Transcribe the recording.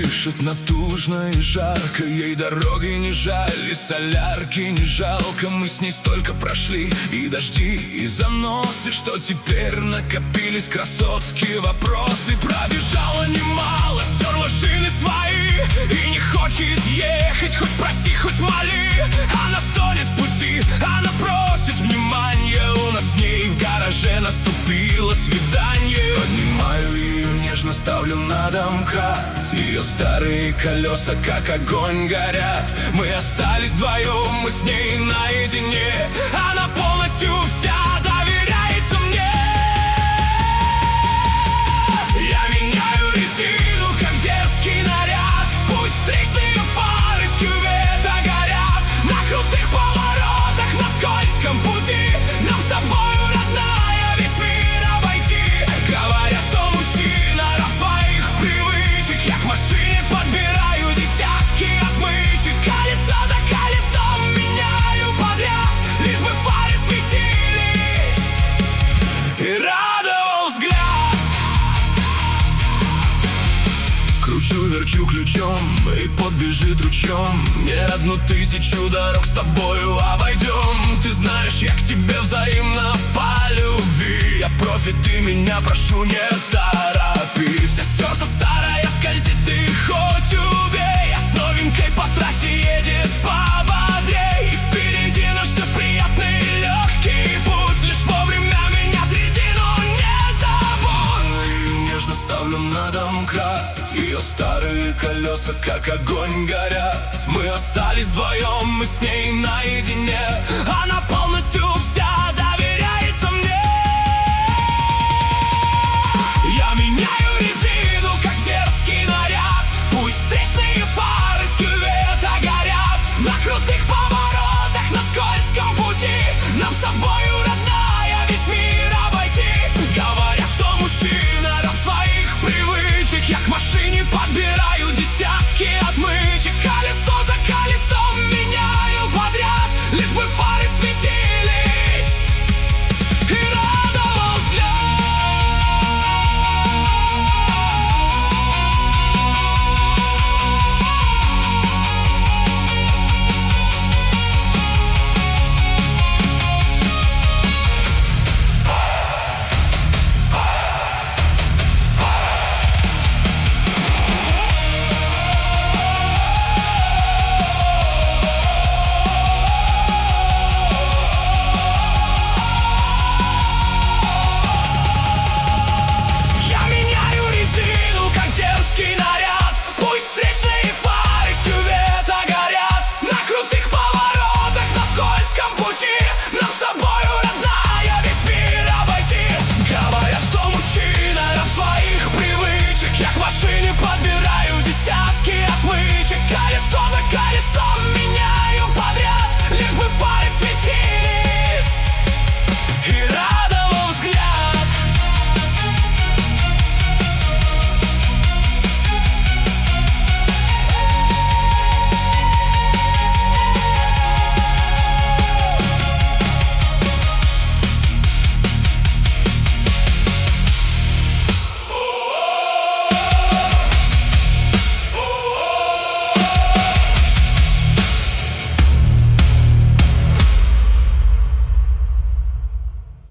дышит натужно и жарко, ей дороги не жаль, и солярки не жалко. Мы с ней столько прошли, и дожди, и заносы, что теперь накопились красотки. Вопросы пробежала немало, стерла шины свои и не хочет ехать, хоть проси, хоть моли. Она стонет в пути, она просит внимания. У нас с ней в гараже наступило свидание. Поднимаю ее, нежно ставлю на домкрат. Ее старые колеса как огонь горят. Мы остались вдвоем, мы с ней наедине. Она полностью вся доверяется мне. Я меняю резину, как дерзкий наряд. Пусть встречные фары с кювета горят. На крутых поворотах, на скользком пути нам с тобою, родная, весь мир обойти. Говорят, что мужчина раб своих привычек. Я к машине подбираю десятки отмычек. Колесо за колесом меняю подряд, лишь бы фары светились и радовал взгляд. Кручу, верчу ключом, и подбежит ручьем. Не одну тысячу дорог с тобою обойдем. Ты знаешь, я к тебе взаимно по любви. Я профи, ты меня прошу, не торопись. Вся стерта старая скользит, ты хоть убей. А с новенькой по трассе едет пободрей. И впереди наш ждет приятный легкий путь. Лишь вовремя менять резину не забудь. Нежно ставлю на домкрат. Ее старые колеса как огонь горят. Мы остались вдвоем, мы с ней наедине. Она полностью вся доверяется мне. Я меняю резину, как дерзкий наряд. Пусть встречные фары с кювета горят. На крутых поворотах, на скользком пути нам с тобою, родная, весь мир обойти. Говорят, что мужчина раб своих привычек. Я к машине подбираю десятки отмычек.